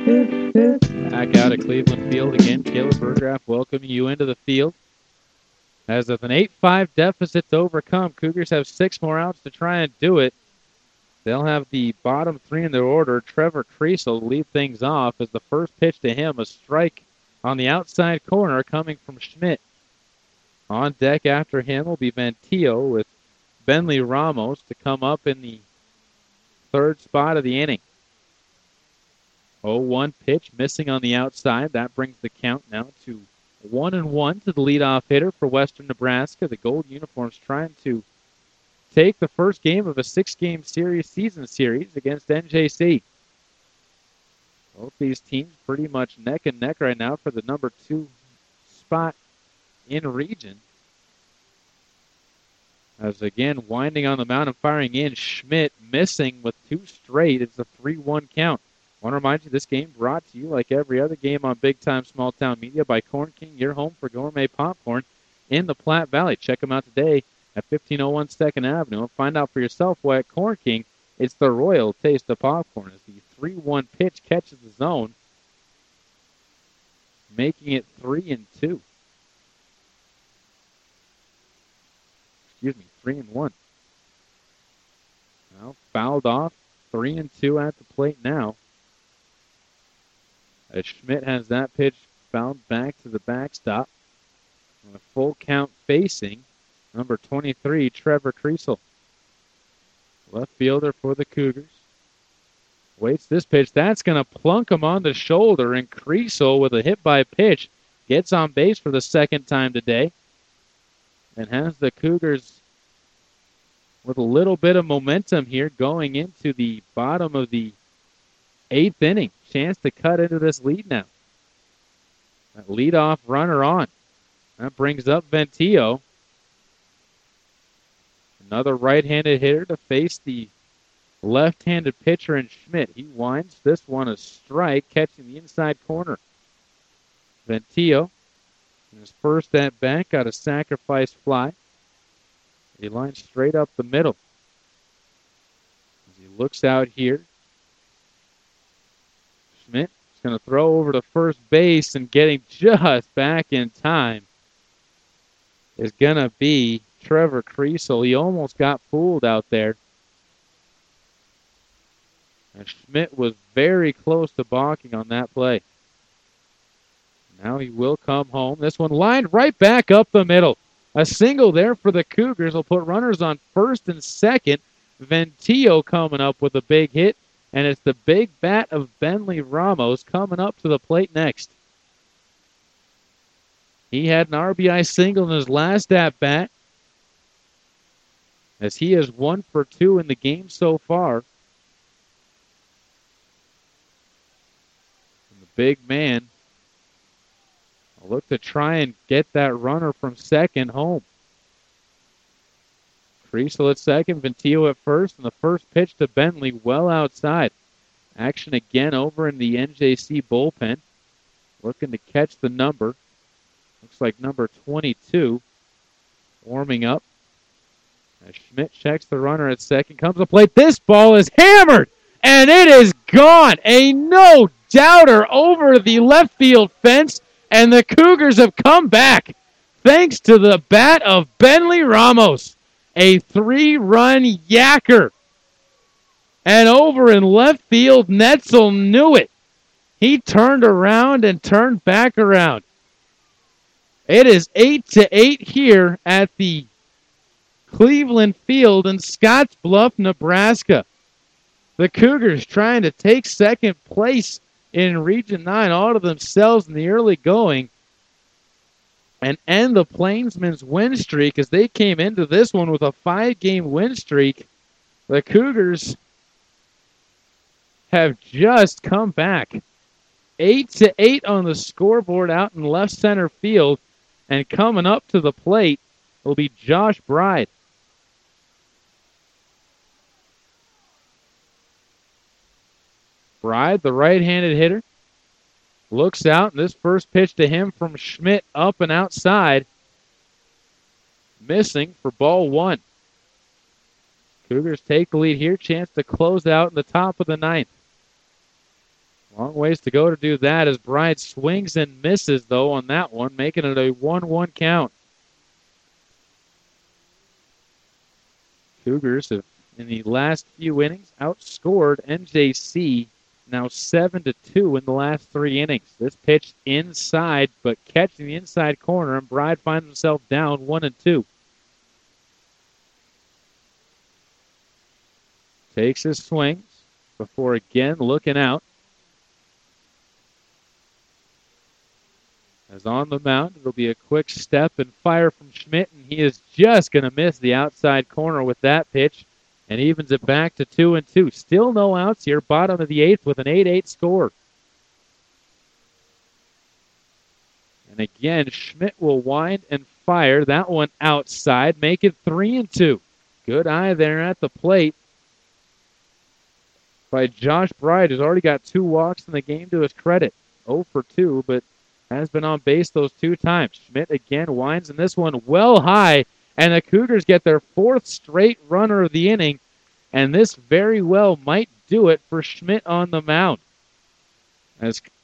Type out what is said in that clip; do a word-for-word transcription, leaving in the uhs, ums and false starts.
Back out at Cleveland Field again. Caleb Burgraff welcoming you into the field. As with an eight five deficit to overcome, Cougars have six more outs to try and do it. They'll have the bottom three in their order. Trevor Creasel lead things off as the first pitch to him, a strike on the outside corner coming from Schmidt. On deck after him will be Ventillo with Benley Ramos to come up in the third spot of the inning. oh one pitch missing on the outside. That brings the count now to one and one to the leadoff hitter for Western Nebraska. The gold uniforms trying to take the first game of a six-game series season series against N J C. Both these teams pretty much neck and neck right now for the number two spot in region. As again, winding on the mound and firing in, Schmidt missing with two straight. It's a three one count. I want to remind you, this game brought to you, like every other game on Big Time Small Town Media, by Corn King, your home for gourmet popcorn in the Platte Valley. Check them out today at fifteen oh one second Avenue and find out for yourself why at Corn King it's the royal taste of popcorn. As the three one pitch catches the zone, making it three and two. Excuse me, three and one. Now fouled off, three and two at the plate now. As Schmidt has that pitch fouled back to the backstop. And a full count facing number twenty-three, Trevor Creasel. Left fielder for the Cougars. Waits this pitch. That's going to plunk him on the shoulder, and Creasel with a hit by pitch gets on base for the second time today and has the Cougars with a little bit of momentum here going into the bottom of the eighth inning. Chance to cut into this lead now. That leadoff runner on. That brings up Ventillo. Another right-handed hitter to face the left-handed pitcher in Schmidt. He winds this one a strike, catching the inside corner. Ventillo, in his first at-bat, got a sacrifice fly. He lines straight up the middle. As he looks out here, Schmidt is going to throw over to first base, and getting just back in time is going to be Trevor Creasel. He almost got fooled out there. And Schmidt was very close to balking on that play. Now he will come home. This one lined right back up the middle. A single there for the Cougars will put runners on first and second. Ventillo coming up with a big hit. And it's the big bat of Benley Ramos coming up to the plate next. He had an R B I single in his last at-bat, as he is one for two in the game so far. And the big man will look to try and get that runner from second home. Creasel at second, Ventillo at first, and the first pitch to Bentley well outside. Action again over in the N J C bullpen. Looking to catch the number. Looks like number twenty-two warming up. As Schmidt checks the runner at second, comes to plate. This ball is hammered, and it is gone. A no-doubter over the left field fence, and the Cougars have come back thanks to the bat of Benley Ramos. A three-run yacker. And over in left field, Netzel knew it. He turned around and turned back around. It is eight to eight here at the Cleveland Field in Scottsbluff, Nebraska. The Cougars trying to take second place in Region nine all to themselves in the early going and end the Plainsmen's win streak as they came into this one with a five-game win streak. The Cougars have just come back. Eight to eight on the scoreboard out in left center field, and coming up to the plate will be Josh Bride. Bride, the right-handed hitter, looks out, and this first pitch to him from Schmidt up and outside, missing for ball one. Cougars take the lead here, chance to close out in the top of the ninth. Long ways to go to do that as Bride swings and misses, though, on that one, making it a one one count. Cougars have, in the last few innings, outscored N J C now seven to two in the last three innings. This pitch inside, but catching the inside corner, and Bride finds himself down one and two. Takes his swings before again looking out. As on the mound, it'll be a quick step and fire from Schmidt, and he is just going to miss the outside corner with that pitch and evens it back to two and two. Still no outs here, bottom of the eighth with an eight eight score. And again, Schmidt will wind and fire that one outside, make it three and two. Good eye there at the plate by Josh Bride, who's already got two walks in the game to his credit. oh for two, but has been on base those two times. Schmidt again winds in this one well high, and the Cougars get their fourth straight runner of the inning, and this very well might do it for Schmidt on the mound. As